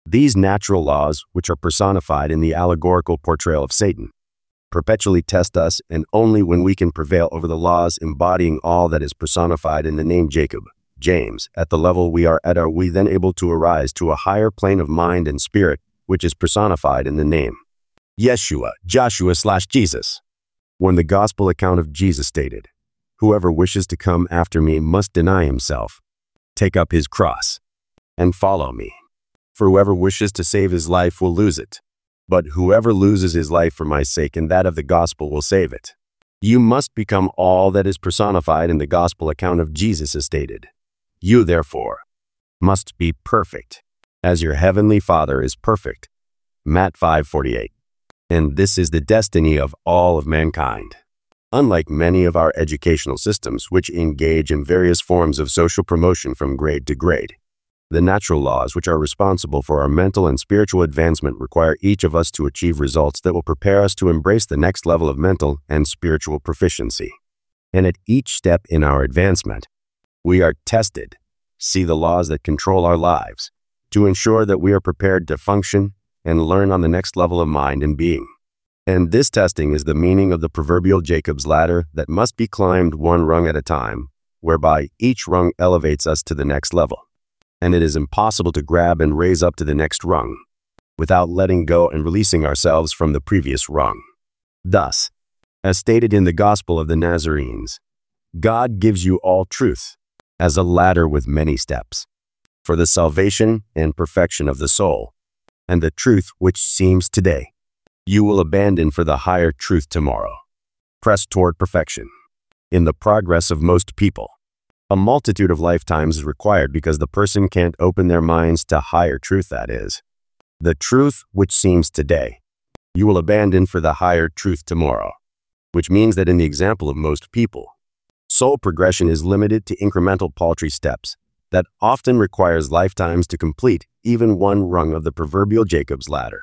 These natural laws, which are personified in the allegorical portrayal of Satan, perpetually test us, and only when we can prevail over the laws embodying all that is personified in the name Jacob, James, at the level we are at, are we then able to arise to a higher plane of mind and spirit, which is personified in the name Yeshua, Joshua/Jesus. When the gospel account of Jesus stated, "Whoever wishes to come after me must deny himself, take up his cross, and follow me. For whoever wishes to save his life will lose it. But whoever loses his life for my sake and that of the gospel will save it." You must become all that is personified in the gospel account of Jesus as stated. You, therefore, must be perfect, as your heavenly Father is perfect. Matt 5:48. And this is the destiny of all of mankind. Unlike many of our educational systems, which engage in various forms of social promotion from grade to grade, the natural laws which are responsible for our mental and spiritual advancement require each of us to achieve results that will prepare us to embrace the next level of mental and spiritual proficiency. And at each step in our advancement, we are tested, see the laws that control our lives, to ensure that we are prepared to function and learn on the next level of mind and being. And this testing is the meaning of the proverbial Jacob's ladder that must be climbed one rung at a time, whereby each rung elevates us to the next level. And it is impossible to grab and raise up to the next rung without letting go and releasing ourselves from the previous rung. Thus, as stated in the Gospel of the Nazarenes, God gives you all truth as a ladder with many steps for the salvation and perfection of the soul, and the truth which seems today, you will abandon for the higher truth tomorrow. Press toward perfection. In the progress of most people, a multitude of lifetimes is required because the person can't open their minds to higher truth, that is, the truth which seems today, you will abandon for the higher truth tomorrow, which means that in the example of most people, soul progression is limited to incremental paltry steps that often requires lifetimes to complete even one rung of the proverbial Jacob's ladder.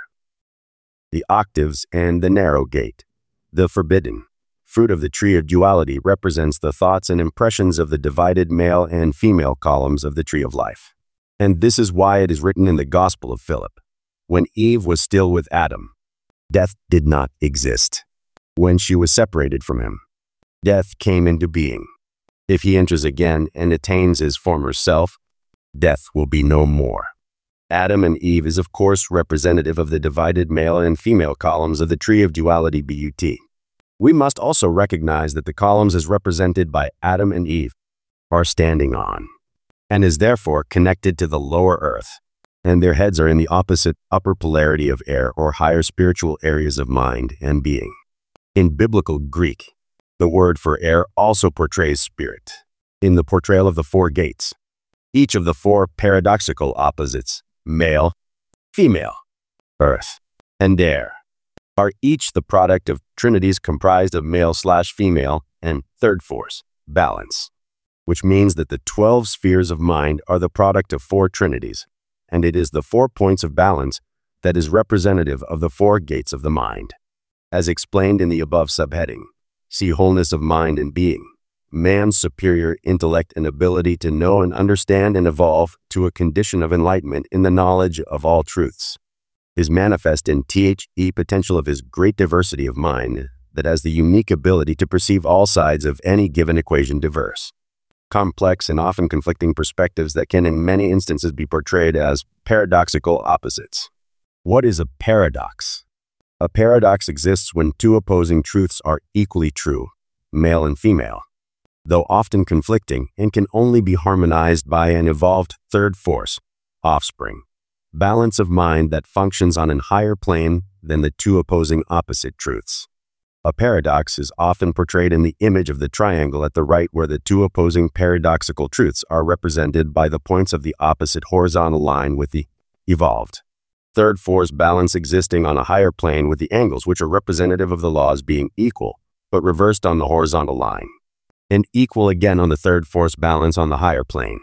The octaves and the narrow gate, the forbidden fruit of the tree of duality, represents the thoughts and impressions of the divided male and female columns of the tree of life. And this is why it is written in the Gospel of Philip, when Eve was still with Adam, death did not exist. When she was separated from him, death came into being. If he enters again and attains his former self, death will be no more. Adam and Eve is of course representative of the divided male and female columns of the tree of duality BUT. We must also recognize that the columns as represented by Adam and Eve are standing on, and is therefore connected to the lower earth, and their heads are in the opposite upper polarity of air or higher spiritual areas of mind and being. In biblical Greek, the word for air also portrays spirit. In the portrayal of the four gates, each of the four paradoxical opposites, male, female, earth, and air, are each the product of trinities comprised of male/female and third force, balance, which means that the 12 spheres of mind are the product of four trinities, and it is the 4 points of balance that is representative of the four gates of the mind. As explained in the above subheading, see wholeness of mind and being, man's superior intellect and ability to know and understand and evolve to a condition of enlightenment in the knowledge of all truths, is manifest in the potential of his great diversity of mind that has the unique ability to perceive all sides of any given equation diverse, complex and often conflicting perspectives that can in many instances be portrayed as paradoxical opposites. What is a paradox? A paradox exists when two opposing truths are equally true, male and female, though often conflicting, and can only be harmonized by an evolved third force, offspring, balance of mind that functions on a higher plane than the two opposing opposite truths. A paradox is often portrayed in the image of the triangle at the right, where the two opposing paradoxical truths are represented by the points of the opposite horizontal line with the evolved third force balance existing on a higher plane, with the angles which are representative of the laws being equal, but reversed on the horizontal line, and equal again on the third force balance on the higher plane.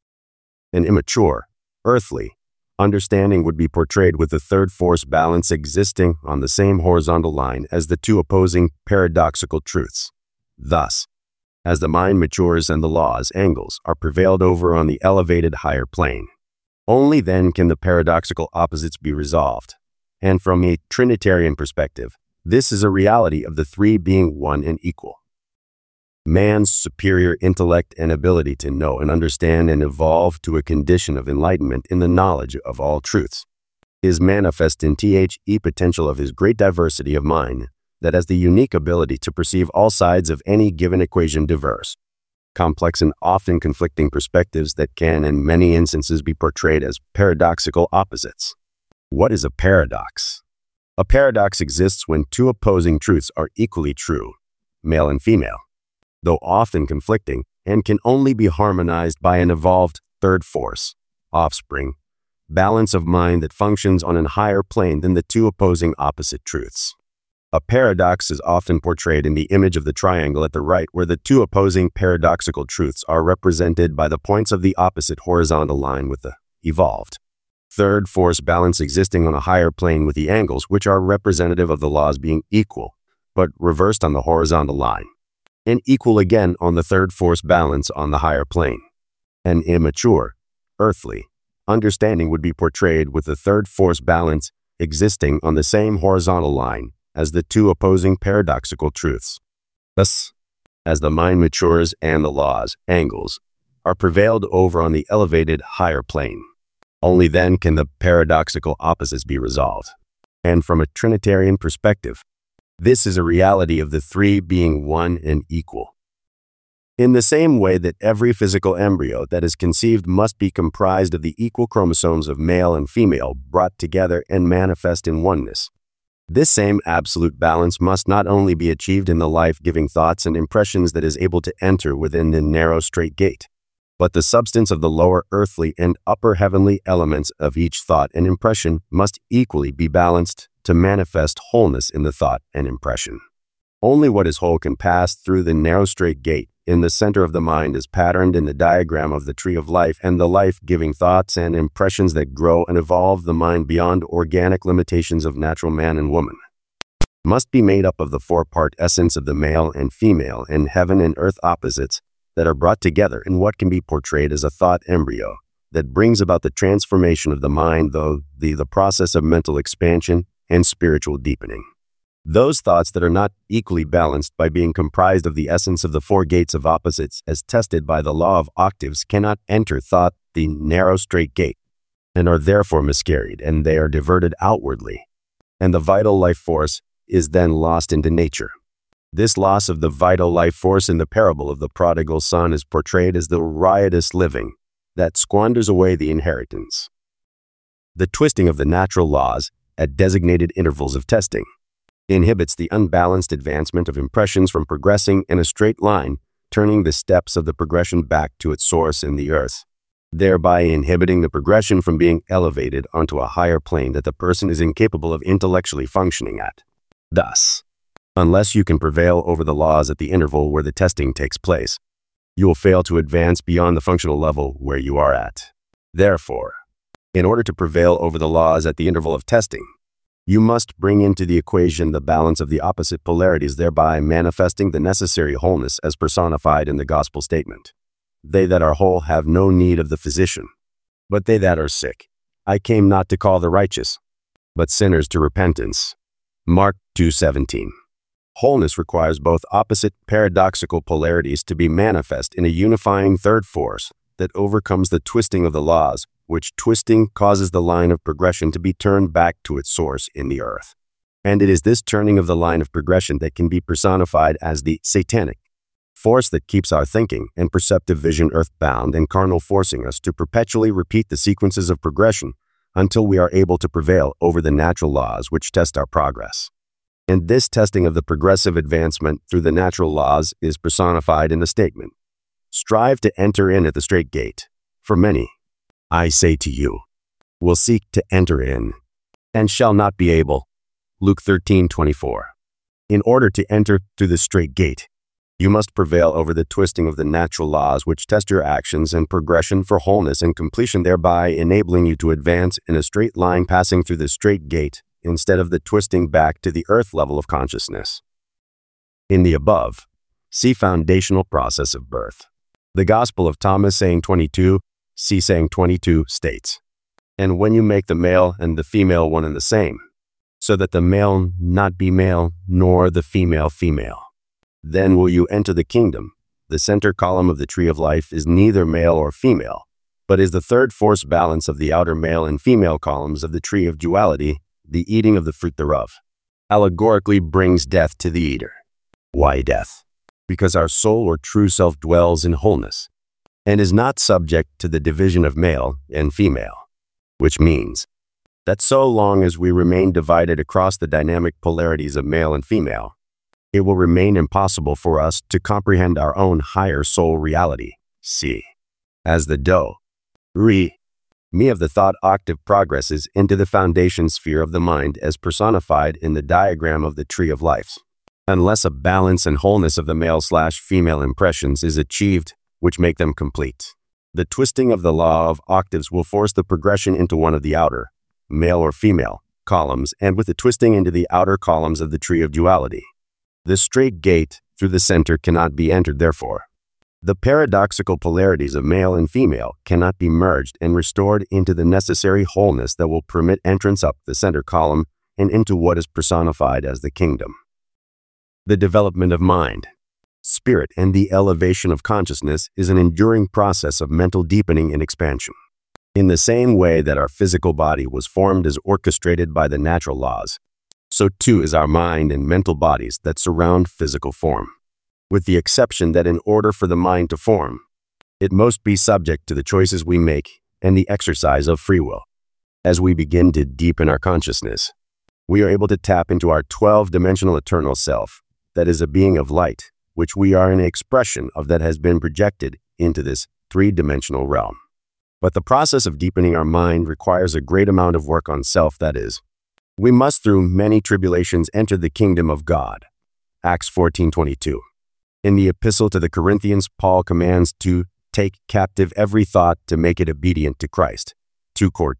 An immature, earthly, understanding would be portrayed with the third force balance existing on the same horizontal line as the two opposing paradoxical truths. Thus, as the mind matures and the laws, angles, are prevailed over on the elevated higher plane, Only then can the paradoxical opposites be resolved. And from a Trinitarian perspective, this is a reality of the three being one and equal. Man's superior intellect and ability to know and understand and evolve to a condition of enlightenment in the knowledge of all truths is manifest in the potential of his great diversity of mind that has the unique ability to perceive all sides of any given equation diverse, complex and often conflicting perspectives that can in many instances be portrayed as paradoxical opposites. What is a paradox? A paradox exists when two opposing truths are equally true, male and female, though often conflicting, and can only be harmonized by an evolved third force, offspring, balance of mind that functions on a higher plane than the two opposing opposite truths. A paradox is often portrayed in the image of the triangle at the right, where the two opposing paradoxical truths are represented by the points of the opposite horizontal line with the evolved third force balance existing on a higher plane with the angles, which are representative of the laws being equal, but reversed on the horizontal line, and equal again on the third force balance on the higher plane. An immature, earthly understanding would be portrayed with the third force balance existing on the same horizontal line as the two opposing paradoxical truths. Thus, as the mind matures and the laws, angles, are prevailed over on the elevated higher plane, only then can the paradoxical opposites be resolved. And from a Trinitarian perspective, this is a reality of the three being one and equal. In the same way that every physical embryo that is conceived must be comprised of the equal chromosomes of male and female brought together and manifest in oneness, this same absolute balance must not only be achieved in the life-giving thoughts and impressions that is able to enter within the narrow straight gate, but the substance of the lower earthly and upper heavenly elements of each thought and impression must equally be balanced to manifest wholeness in the thought and impression. Only what is whole can pass through the narrow straight gate in the center of the mind as patterned in the diagram of the tree of life, and the life-giving thoughts and impressions that grow and evolve the mind beyond organic limitations of natural man and woman must be made up of the four-part essence of the male and female and heaven and earth opposites that are brought together in what can be portrayed as a thought embryo that brings about the transformation of the mind, though the process of mental expansion and spiritual deepening. Those thoughts that are not equally balanced by being comprised of the essence of the four gates of opposites as tested by the law of octaves cannot enter thought the narrow straight gate, and are therefore miscarried, and they are diverted outwardly, and the vital life force is then lost into nature. This loss of the vital life force in the parable of the prodigal son is portrayed as the riotous living that squanders away the inheritance. The twisting of the natural laws at designated intervals of testing inhibits the unbalanced advancement of impressions from progressing in a straight line, turning the steps of the progression back to its source in the earth, thereby inhibiting the progression from being elevated onto a higher plane that the person is incapable of intellectually functioning at. Thus, unless you can prevail over the laws at the interval where the testing takes place, you will fail to advance beyond the functional level where you are at. Therefore, in order to prevail over the laws at the interval of testing, you must bring into the equation the balance of the opposite polarities, thereby manifesting the necessary wholeness as personified in the gospel statement. They that are whole have no need of the physician, but they that are sick. I came not to call the righteous, but sinners to repentance. Mark 2:17. Wholeness requires both opposite paradoxical polarities to be manifest in a unifying third force that overcomes the twisting of the laws, which twisting causes the line of progression to be turned back to its source in the earth. And it is this turning of the line of progression that can be personified as the satanic force that keeps our thinking and perceptive vision earthbound and carnal, forcing us to perpetually repeat the sequences of progression until we are able to prevail over the natural laws which test our progress. And this testing of the progressive advancement through the natural laws is personified in the statement, "Strive to enter in at the straight gate, for many, I say to you, will seek to enter in, and shall not be able." Luke 13:24. In order to enter through the straight gate, you must prevail over the twisting of the natural laws which test your actions and progression for wholeness and completion, thereby enabling you to advance in a straight line passing through the straight gate instead of the twisting back to the earth level of consciousness. In the above, see foundational process of birth. The Gospel of Thomas saying 22, see saying 22 states, And when you make the male and the female one and the same, so that the male not be male, nor the female female, then will you enter the kingdom. The center column of the tree of life is neither male or female, but is the third force balance of the outer male and female columns of the tree of duality, the eating of the fruit thereof. Allegorically brings death to the eater. Why death? Because our soul or true self dwells in wholeness, and is not subject to the division of male and female, which means that so long as we remain divided across the dynamic polarities of male and female, it will remain impossible for us to comprehend our own higher soul reality, see, as the do, re, mi of the thought octave progresses into the foundation sphere of the mind as personified in the diagram of the tree of life. Unless a balance and wholeness of the male/female impressions is achieved, which make them complete, the twisting of the law of octaves will force the progression into one of the outer, male or female, columns, and with the twisting into the outer columns of the tree of duality. The straight gate through the center cannot be entered, therefore. The paradoxical polarities of male and female cannot be merged and restored into the necessary wholeness that will permit entrance up the center column and into what is personified as the kingdom. The development of mind, spirit, and the elevation of consciousness is an enduring process of mental deepening and expansion. In the same way that our physical body was formed as orchestrated by the natural laws, so too is our mind and mental bodies that surround physical form, with the exception that in order for the mind to form, it must be subject to the choices we make and the exercise of free will. As we begin to deepen our consciousness, we are able to tap into our 12-dimensional eternal self, that is a being of light, which we are an expression of that has been projected into this 3-dimensional realm. But the process of deepening our mind requires a great amount of work on self, that is, we must through many tribulations enter the kingdom of God. Acts 14:22. In the epistle to the Corinthians, Paul commands to take captive every thought to make it obedient to Christ. 2 Cor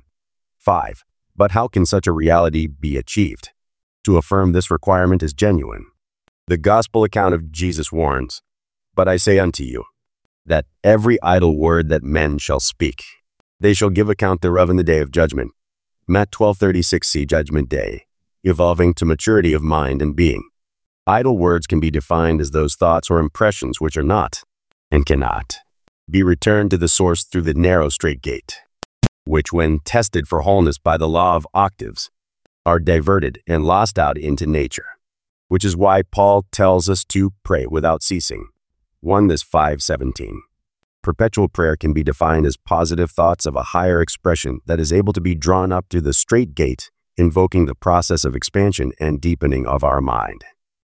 10:5. But how can such a reality be achieved? To affirm this requirement is genuine. The gospel account of Jesus warns, "But I say unto you, that every idle word that men shall speak, they shall give account thereof in the day of judgment." Matt 12:36. See Judgment Day, evolving to maturity of mind and being. Idle words can be defined as those thoughts or impressions which are not, and cannot, be returned to the source through the narrow straight gate, which when tested for wholeness by the law of octaves, are diverted and lost out into nature, which is why Paul tells us to pray without ceasing. 1 Thess 5:17. Perpetual prayer can be defined as positive thoughts of a higher expression that is able to be drawn up through the straight gate, invoking the process of expansion and deepening of our mind.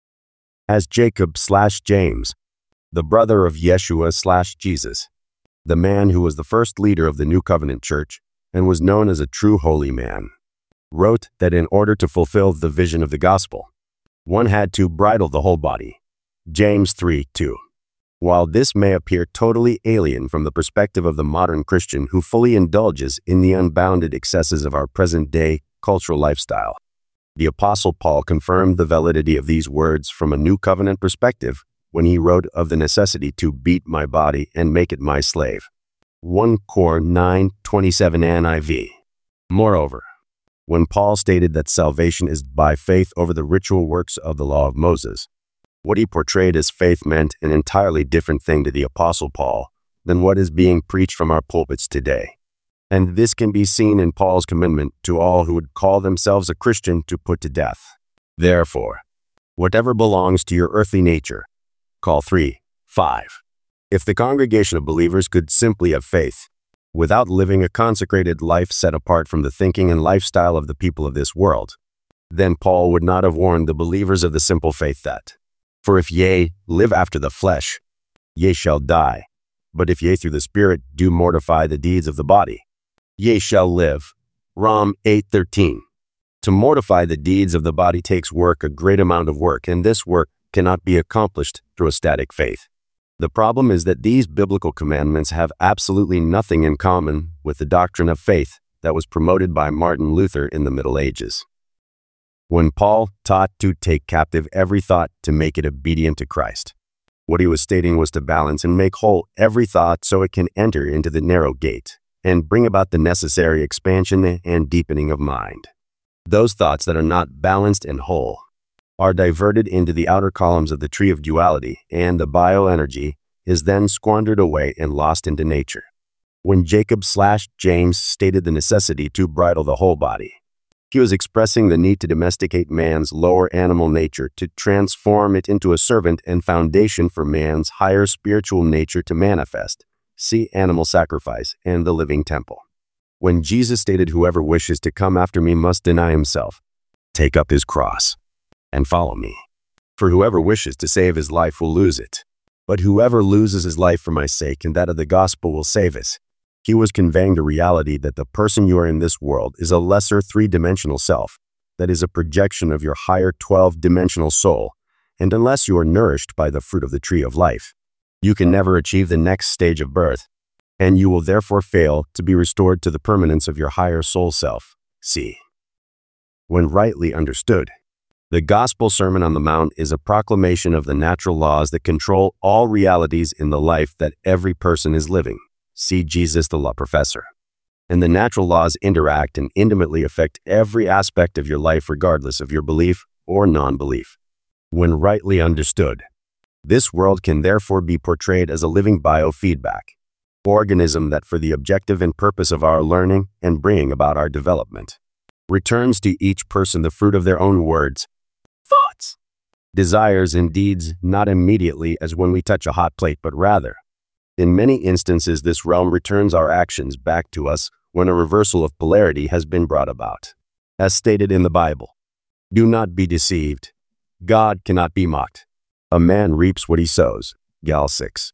As Jacob/James, the brother of Yeshua/Jesus, the man who was the first leader of the New Covenant Church and was known as a true holy man, wrote that in order to fulfill the vision of the gospel, one had to bridle the whole body. James 3:2. While this may appear totally alien from the perspective of the modern Christian who fully indulges in the unbounded excesses of our present-day cultural lifestyle, the Apostle Paul confirmed the validity of these words from a New Covenant perspective when he wrote of the necessity to beat my body and make it my slave. 1 Cor 9:27 NIV. Moreover, when Paul stated that salvation is by faith over the ritual works of the law of Moses, what he portrayed as faith meant an entirely different thing to the Apostle Paul than what is being preached from our pulpits today. And this can be seen in Paul's commandment to all who would call themselves a Christian to put to death. Therefore, whatever belongs to your earthly nature, call 3:5. If the congregation of believers could simply have faith, without living a consecrated life set apart from the thinking and lifestyle of the people of this world, then Paul would not have warned the believers of the simple faith that, "For if ye live after the flesh, ye shall die. But if ye through the Spirit do mortify the deeds of the body, ye shall live." Rom 8:13. To mortify the deeds of the body takes work, a great amount of work, and this work cannot be accomplished through a static faith. The problem is that these biblical commandments have absolutely nothing in common with the doctrine of faith that was promoted by Martin Luther in the Middle Ages. When Paul taught to take captive every thought to make it obedient to Christ, what he was stating was to balance and make whole every thought so it can enter into the narrow gate and bring about the necessary expansion and deepening of mind. Those thoughts that are not balanced and whole are diverted into the outer columns of the tree of duality, and the bioenergy is then squandered away and lost into nature. When Jacob/James stated the necessity to bridle the whole body, he was expressing the need to domesticate man's lower animal nature to transform it into a servant and foundation for man's higher spiritual nature to manifest. See Animal Sacrifice and the Living Temple. When Jesus stated, "Whoever wishes to come after me must deny himself, take up his cross, and follow me. For whoever wishes to save his life will lose it. But whoever loses his life for my sake and that of the gospel will save it." He was conveying the reality that the person you are in this world is a lesser three-dimensional self, that is a projection of your higher 12-dimensional soul, and unless you are nourished by the fruit of the tree of life, you can never achieve the next stage of birth, and you will therefore fail to be restored to the permanence of your higher soul self. See. When rightly understood, the Gospel Sermon on the Mount is a proclamation of the natural laws that control all realities in the life that every person is living. See Jesus the Law Professor. And the natural laws interact and intimately affect every aspect of your life regardless of your belief or non-belief. When rightly understood, this world can therefore be portrayed as a living biofeedback organism that, for the objective and purpose of our learning and bringing about our development, returns to each person the fruit of their own words, thoughts, desires, and deeds, not immediately as when we touch a hot plate, but rather, in many instances, this realm returns our actions back to us when a reversal of polarity has been brought about. As stated in the Bible, "Do not be deceived. God cannot be mocked. A man reaps what he sows." Gal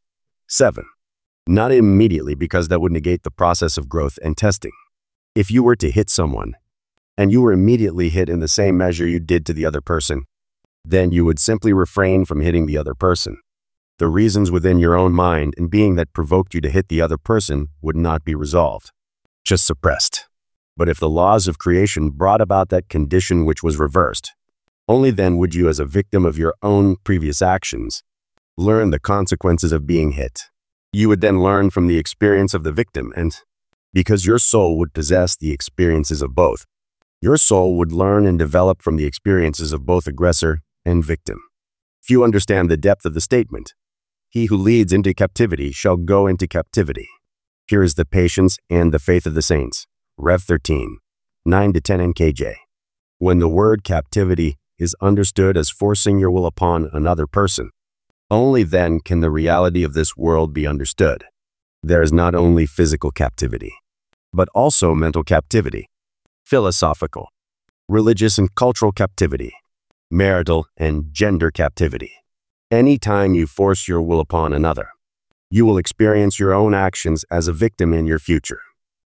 6:7. Not immediately, because that would negate the process of growth and testing. If you were to hit someone, and you were immediately hit in the same measure you did to the other person, then you would simply refrain from hitting the other person. The reasons within your own mind and being that provoked you to hit the other person would not be resolved, just suppressed. But if the laws of creation brought about that condition which was reversed, only then would you, as a victim of your own previous actions, learn the consequences of being hit. You would then learn from the experience of the victim, and because your soul would possess the experiences of both, your soul would learn and develop from the experiences of both aggressor and victim. If you understand the depth of the statement, "He who leads into captivity shall go into captivity," here is the patience and the faith of the saints. Rev 13, 9-10 NKJ. When the word captivity is understood as forcing your will upon another person, only then can the reality of this world be understood. There is not only physical captivity, but also mental captivity, philosophical, religious and cultural captivity, marital and gender captivity. Any time you force your will upon another, you will experience your own actions as a victim in your future,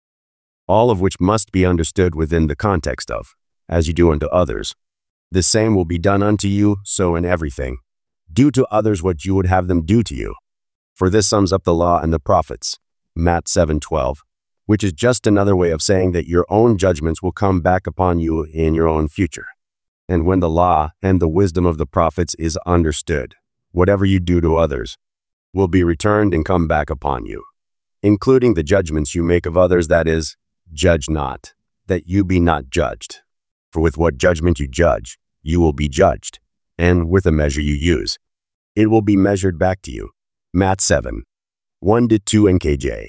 all of which must be understood within the context of, "As you do unto others, the same will be done unto you, so in everything, do to others what you would have them do to you. For this sums up the law and the prophets." Matt 7:12, which is just another way of saying that your own judgments will come back upon you in your own future. And when the law and the wisdom of the prophets is understood, whatever you do to others will be returned and come back upon you, including the judgments you make of others, that is, "Judge not, that you be not judged. For with what judgment you judge, you will be judged, and with the measure you use, it will be measured back to you." Matt 7, 1-2 NKJ.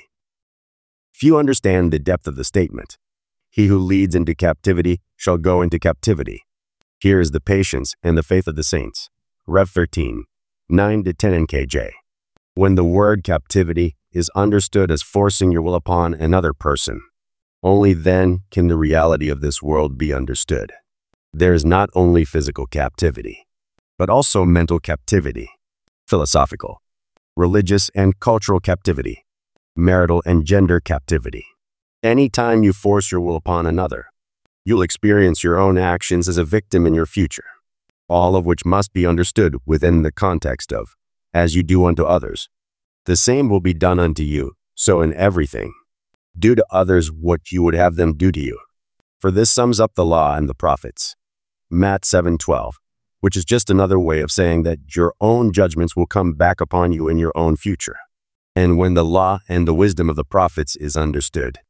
If you understand the depth of the statement, "He who leads into captivity shall go into captivity," here is the patience and the faith of the saints. Rev 13, 9-10 NKJ. When the word captivity is understood as forcing your will upon another person, only then can the reality of this world be understood. There is not only physical captivity, but also mental captivity, philosophical, religious and cultural captivity, marital and gender captivity. Any time you force your will upon another, you'll experience your own actions as a victim in your future, all of which must be understood within the context of, "As you do unto others, the same will be done unto you, so in everything, do to others what you would have them do to you. For this sums up the law and the prophets." Matt 7:12, which is just another way of saying that your own judgments will come back upon you in your own future. And when the law and the wisdom of the prophets is understood,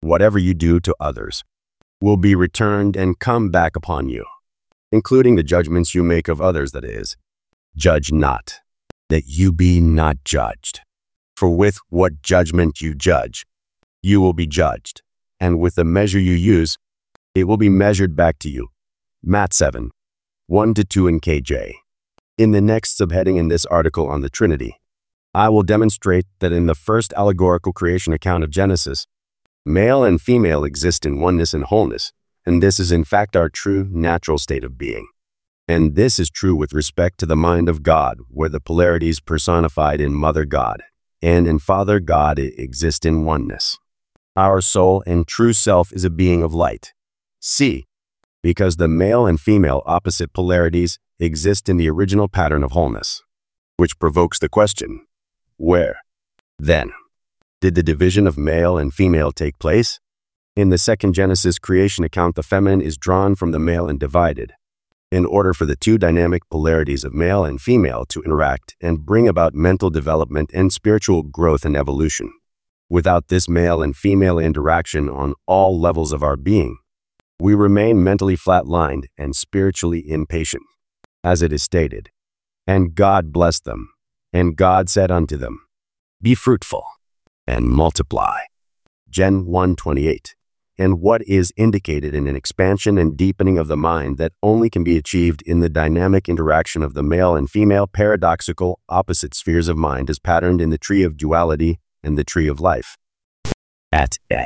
Whatever you do to others will be returned and come back upon you, including the judgments you make of others, that is, judge not, that you be not judged. For with what judgment you judge, you will be judged, and with the measure you use, it will be measured back to you. Matt 7, 1-2 in KJ. In the next subheading in this article on the Trinity, I will demonstrate that in the first allegorical creation account of Genesis, male and female exist in oneness and wholeness, and this is in fact our true natural state of being. And this is true with respect to the mind of God, where the polarities personified in Mother God and in Father God exist in oneness. Our soul and true self is a being of light. C. Because the male and female opposite polarities exist in the original pattern of wholeness, which provokes the question, where, then, did the division of male and female take place? In the second Genesis creation account, the feminine is drawn from the male and divided, in order for the two dynamic polarities of male and female to interact and bring about mental development and spiritual growth and evolution. Without this male and female interaction on all levels of our being, we remain mentally flat-lined and spiritually impatient. As it is stated, and God blessed them, and God said unto them, be fruitful and multiply. Gen 1:28. And what is indicated in an expansion and deepening of the mind that only can be achieved in the dynamic interaction of the male and female paradoxical opposite spheres of mind as patterned in the tree of duality and the tree of life. At A.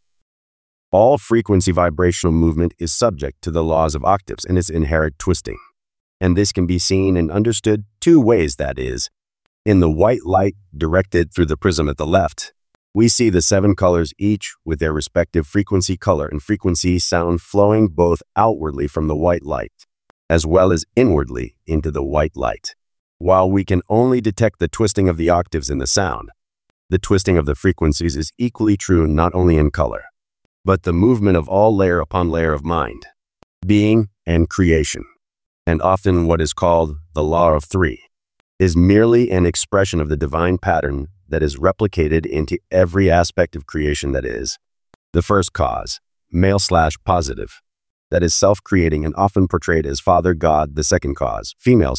All frequency vibrational movement is subject to the laws of octaves and its inherent twisting. And this can be seen and understood two ways, that is, in the white light directed through the prism at the left, we see the 7 colors each with their respective frequency, color, and frequency sound flowing both outwardly from the white light, as well as inwardly into the white light. While we can only detect the twisting of the octaves in the sound, the twisting of the frequencies is equally true not only in color, but the movement of all layer upon layer of mind, being, and creation. And often what is called the law of 3 is merely an expression of the divine pattern that is replicated into every aspect of creation, that is, the first cause, male/positive, that is self-creating and often portrayed as Father God, the second cause,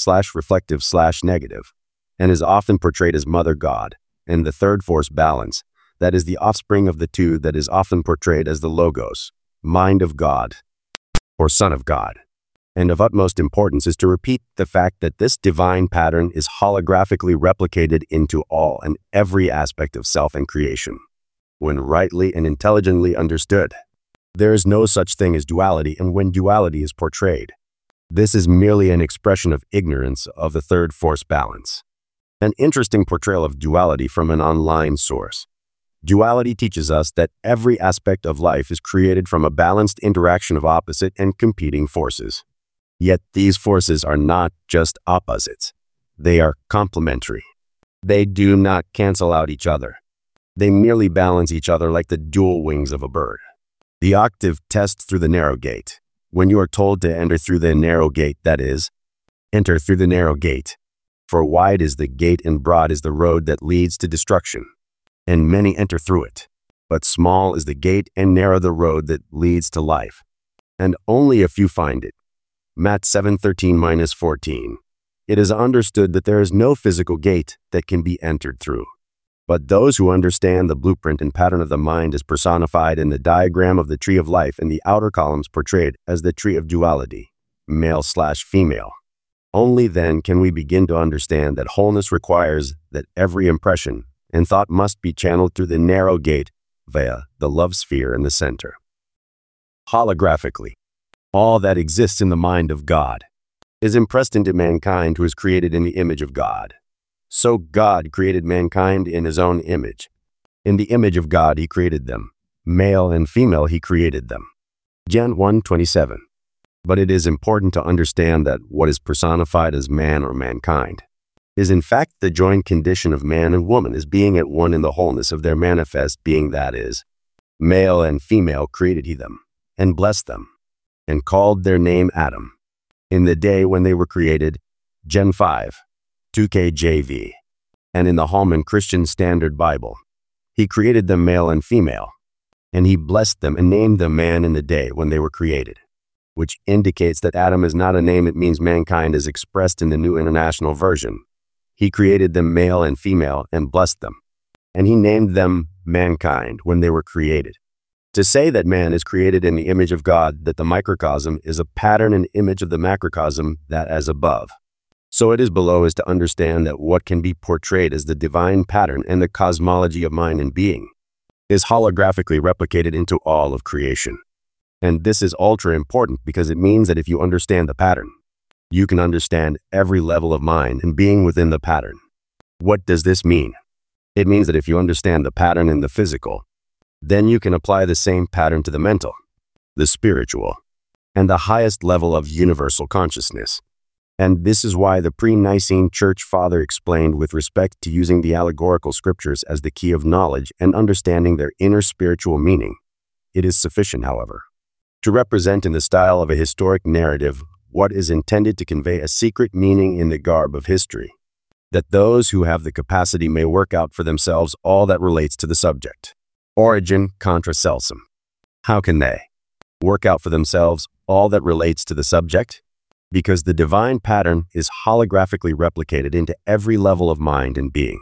female/reflective/negative, and is often portrayed as Mother God, and the third force, balance, that is the offspring of the two, that is often portrayed as the Logos, mind of God, or Son of God. And of utmost importance is to repeat the fact that this divine pattern is holographically replicated into all and every aspect of self and creation. When rightly and intelligently understood, there is no such thing as duality, and when duality is portrayed, this is merely an expression of ignorance of the third force, balance. An interesting portrayal of duality from an online source. Duality teaches us that every aspect of life is created from a balanced interaction of opposite and competing forces. Yet these forces are not just opposites. They are complementary. They do not cancel out each other. They merely balance each other like the dual wings of a bird. The octave tests through the narrow gate. When you are told to enter through the narrow gate, that is, enter through the narrow gate. For wide is the gate and broad is the road that leads to destruction, and many enter through it. But small is the gate and narrow the road that leads to life, and only a few find it. Matt 7:13-14. It is understood that there is no physical gate that can be entered through. But those who understand the blueprint and pattern of the mind as personified in the diagram of the tree of life and the outer columns portrayed as the tree of duality, male/female, only then can we begin to understand that wholeness requires that every impression and thought must be channeled through the narrow gate via the love sphere in the center. Holographically, all that exists in the mind of God is impressed into mankind, who is created in the image of God. So God created mankind in his own image. In the image of God he created them. Male and female he created them. Gen 1:27. But it is important to understand that what is personified as man or mankind is in fact the joined condition of man and woman as being at one in the wholeness of their manifest being, that is, male and female created he them, and blessed them, and called their name Adam, in the day when they were created, Gen 5, 2KJV, and in the Holman Christian Standard Bible, he created them male and female. And he blessed them and named them man in the day when they were created, which indicates that Adam is not a name, it means mankind as expressed in the New International Version. He created them male and female and blessed them. And he named them mankind when they were created. To say that man is created in the image of God, that the microcosm is a pattern and image of the macrocosm, that as above. So it is below is to understand that what can be portrayed as the divine pattern and the cosmology of mind and being is holographically replicated into all of creation. And this is ultra important because it means that if you understand the pattern, you can understand every level of mind and being within the pattern. What does this mean? It means that if you understand the pattern in the physical, then you can apply the same pattern to the mental, the spiritual, and the highest level of universal consciousness. And this is why the pre-Nicene Church Father explained with respect to using the allegorical scriptures as the key of knowledge and understanding their inner spiritual meaning. It is sufficient, however, to represent in the style of a historic narrative what is intended to convey a secret meaning in the garb of history, that those who have the capacity may work out for themselves all that relates to the subject. Origin contra Celsum. How can they work out for themselves all that relates to the subject? Because the divine pattern is holographically replicated into every level of mind and being.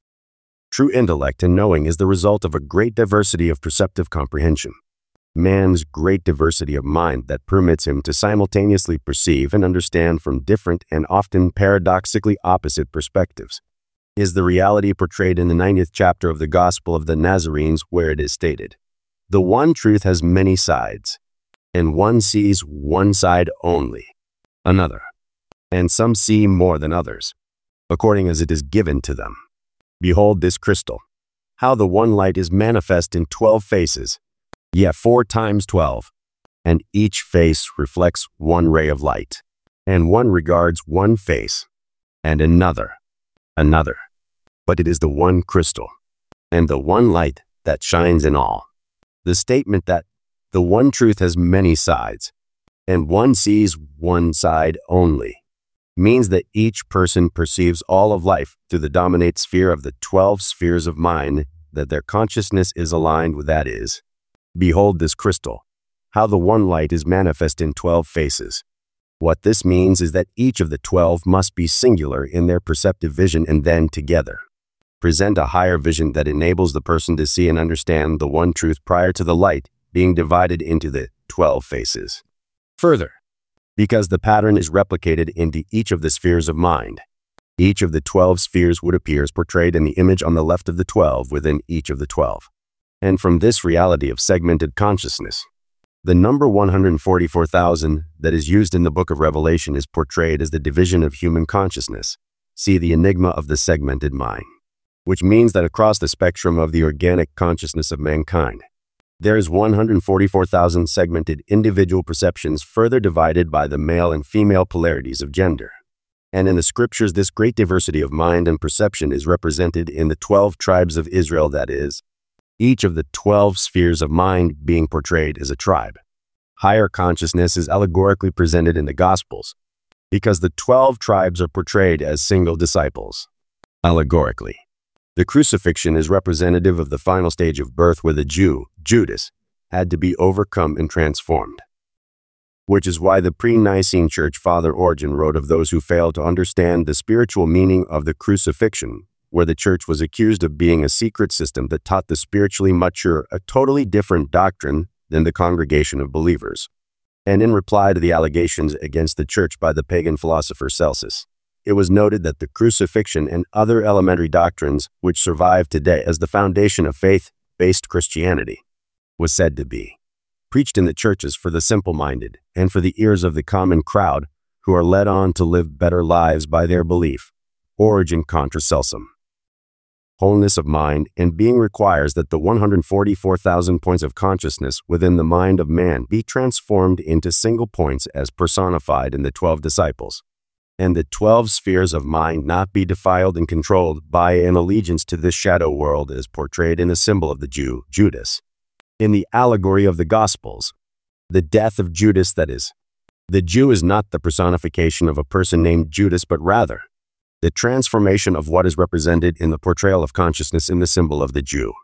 True intellect and knowing is the result of a great diversity of perceptive comprehension. Man's great diversity of mind that permits him to simultaneously perceive and understand from different and often paradoxically opposite perspectives is the reality portrayed in the 90th chapter of the Gospel of the Nazarenes, where it is stated, "The one truth has many sides, and one sees one side only, another, and some see more than others, according as it is given to them. Behold this crystal, how the one light is manifest in 12 faces, yet 4 times 12, and each face reflects one ray of light, and one regards one face, and another. But it is the one crystal, and the one light that shines in all." The statement that the one truth has many sides, and one sees one side only, means that each person perceives all of life through the dominate sphere of the 12 spheres of mind that their consciousness is aligned with, that is, behold this crystal, how the one light is manifest in 12 faces. What this means is that each of the 12 must be singular in their perceptive vision and then together present a higher vision that enables the person to see and understand the one truth prior to the light being divided into the 12 faces. Further, because the pattern is replicated into each of the spheres of mind, each of the 12 spheres would appear as portrayed in the image on the left of the 12 within each of the 12. And from this reality of segmented consciousness, the number 144,000 that is used in the book of Revelation is portrayed as the division of human consciousness. See the enigma of the segmented mind, which means that across the spectrum of the organic consciousness of mankind, there is 144,000 segmented individual perceptions further divided by the male and female polarities of gender. And in the scriptures, this great diversity of mind and perception is represented in the 12 tribes of Israel, that is, each of the 12 spheres of mind being portrayed as a tribe. Higher consciousness is allegorically presented in the Gospels, because the 12 tribes are portrayed as single disciples. Allegorically, the crucifixion is representative of the final stage of birth where the Jew, Judas, had to be overcome and transformed. Which is why the pre-Nicene Church Father Origen wrote of those who failed to understand the spiritual meaning of the crucifixion, where the church was accused of being a secret system that taught the spiritually mature a totally different doctrine than the congregation of believers. And in reply to the allegations against the church by the pagan philosopher Celsus, it was noted that the crucifixion and other elementary doctrines which survive today as the foundation of faith-based Christianity was said to be preached in the churches for the simple-minded and for the ears of the common crowd who are led on to live better lives by their belief. Origin contra Celsum. Wholeness of mind and being requires that the 144,000 points of consciousness within the mind of man be transformed into single points as personified in the 12 disciples, and the 12 spheres of mind not be defiled and controlled by an allegiance to this shadow world as portrayed in the symbol of the Jew, Judas. In the allegory of the Gospels, the death of Judas, that is, the Jew is not the personification of a person named Judas, but rather the transformation of what is represented in the portrayal of consciousness in the symbol of the Jew.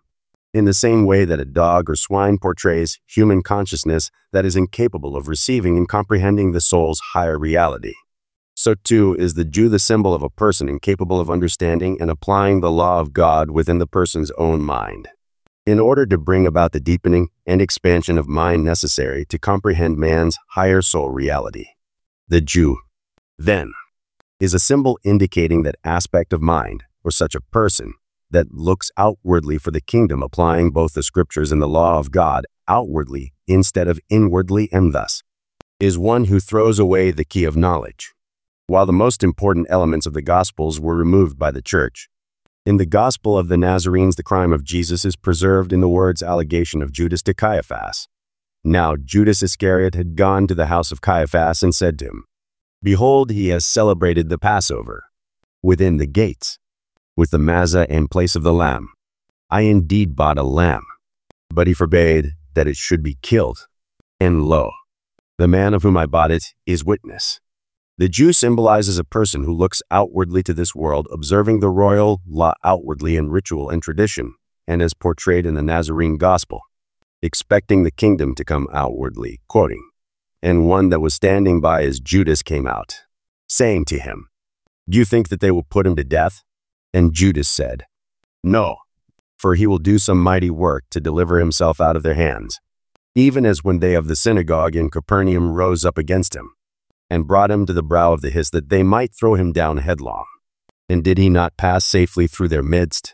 in the same way that a dog or swine portrays human consciousness that is incapable of receiving and comprehending the soul's higher reality. So too is the Jew the symbol of a person incapable of understanding and applying the law of God within the person's own mind. In order to bring about the deepening and expansion of mind necessary to comprehend man's higher soul reality, the Jew, then, is a symbol indicating that aspect of mind, or such a person, that looks outwardly for the kingdom, applying both the scriptures and the law of God outwardly instead of inwardly, and thus is one who throws away the key of knowledge. While the most important elements of the Gospels were removed by the Church, in the Gospel of the Nazarenes the crime of Jesus is preserved in the words allegation of Judas to Caiaphas. Now Judas Iscariot had gone to the house of Caiaphas and said to him, "Behold, he has celebrated the Passover within the gates, with the mazzah in place of the lamb. I indeed bought a lamb, but he forbade that it should be killed. And lo, the man of whom I bought it is witness." The Jew symbolizes a person who looks outwardly to this world, observing the royal law outwardly in ritual and tradition, and as portrayed in the Nazarene Gospel, expecting the kingdom to come outwardly, quoting, "And one that was standing by as Judas came out, saying to him, Do you think that they will put him to death? And Judas said, No, for he will do some mighty work to deliver himself out of their hands, even as when they of the synagogue in Capernaum rose up against him, and brought him to the brow of the hiss that they might throw him down headlong. And did he not pass safely through their midst?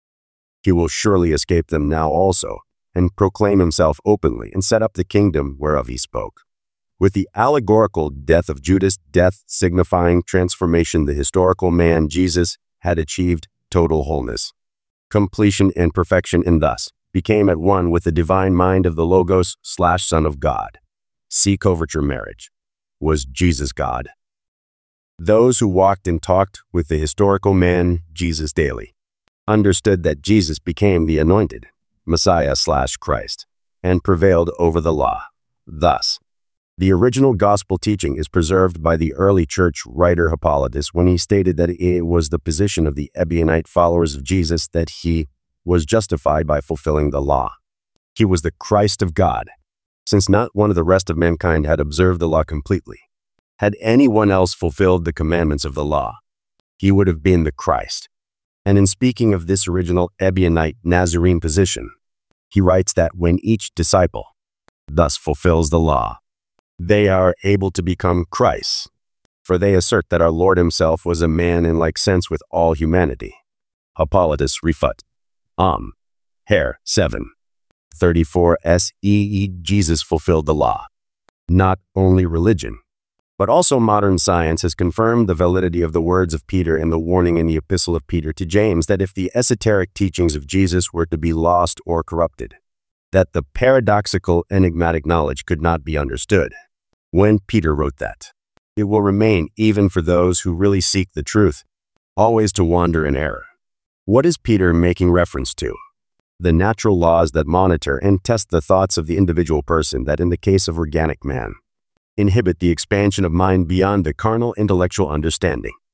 He will surely escape them now also, and proclaim himself openly, and set up the kingdom whereof he spoke." With the allegorical death of Judas, death signifying transformation, the historical man Jesus had achieved total wholeness, completion, and perfection, and thus became at one with the divine mind of the Logos/Son of God. See coverture marriage. Was Jesus God? Those who walked and talked with the historical man Jesus daily understood that Jesus became the anointed Messiah/Christ and prevailed over the law. Thus, the original gospel teaching is preserved by the early church writer Hippolytus when he stated that it was the position of the Ebionite followers of Jesus that he was justified by fulfilling the law. He was the Christ of God, since not one of the rest of mankind had observed the law completely. Had anyone else fulfilled the commandments of the law, he would have been the Christ. And in speaking of this original Ebionite Nazarene position, he writes that when each disciple thus fulfills the law, they are able to become Christ, for they assert that our Lord himself was a man in like sense with all humanity. Hippolytus refut. Hare 7:34 SEE. Jesus fulfilled the law. Not only religion, but also modern science has confirmed the validity of the words of Peter and the warning in the epistle of Peter to James that if the esoteric teachings of Jesus were to be lost or corrupted, that the paradoxical, enigmatic knowledge could not be understood. When Peter wrote that, it will remain even for those who really seek the truth, always to wander in error. What is Peter making reference to? The natural laws that monitor and test the thoughts of the individual person that, in the case of organic man, inhibit the expansion of mind beyond the carnal intellectual understanding.